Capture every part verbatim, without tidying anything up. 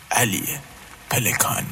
علی پلکان.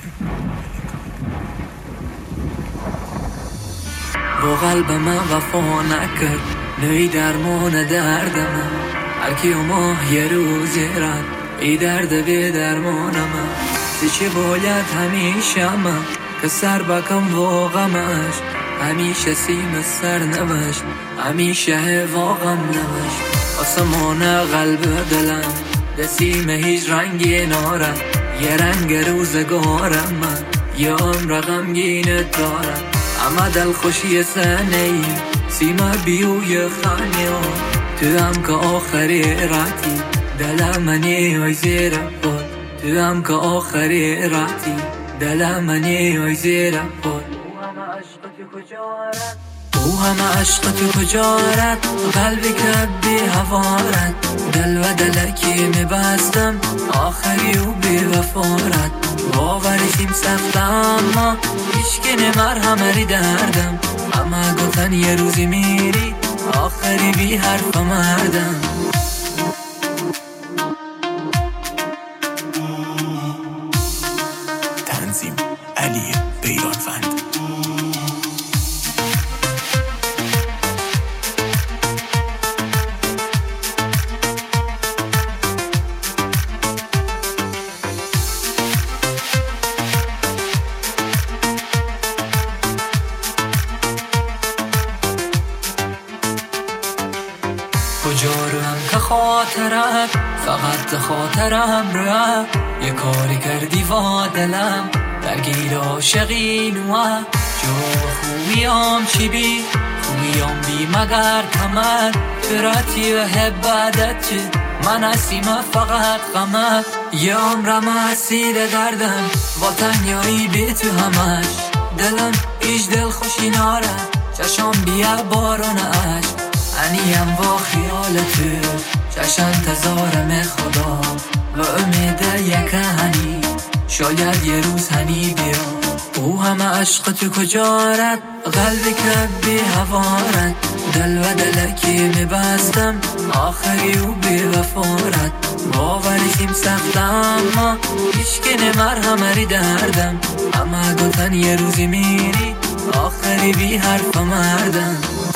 با قلب من وفا نکرد، نوی درمان درد من. هرکی و ماه یه روزی رد، ای درد بی درمان من. سی چی باید همیشه من که سر بکم و غمش. همیشه سیم سر نوشت، همیشه واقم نوشت. آسمان قلب دلم دسیم هیچ رنگی نارم. یه رنگ روزگارم من، یه عمر غمگین دارم. اما دل خوشی سنه سیما بیوی خانیو. تو هم که آخری راتی دل منی های زیر بود. تو هم که آخری راتی دل منی های زیر بود. او همه عشق تو کجارد، قلبی که بی هوارد. دل و دلکی میبستم آخری و بی وفارد. باورشیم سخته اما هیچکی نمرهم ری دردم. اما گفتن یه روزی میری آخری بی حرف مردم. تنظیم علی بیرانوند. کجا رو هم که خاطرم فقط خاطرم رو. یه کاری کردی و دلم درگیر عاشقی نوه. جو خویام چی بی خویام بی مگر کمر. چراتی و حبادت چی من اسیم فقط غمه. یه عمرم اسیر دردم با تنیایی بی تو همش. دلم ایش دل خوشی ناره چشم بیا بارون عشق. انیم با خیال تو چشم انتظارم خدا و امید یک هنی شاید یه روز هنی بیا. او همه عشق تو کجارد، قلبی که بی هوارد. دل و دلکی میبستم آخری و بی وفارد. باورشیم سخته اما هیچکی نمرهم ری دردم. اما گفتن یه روزی میری آخری بی حرف مردم.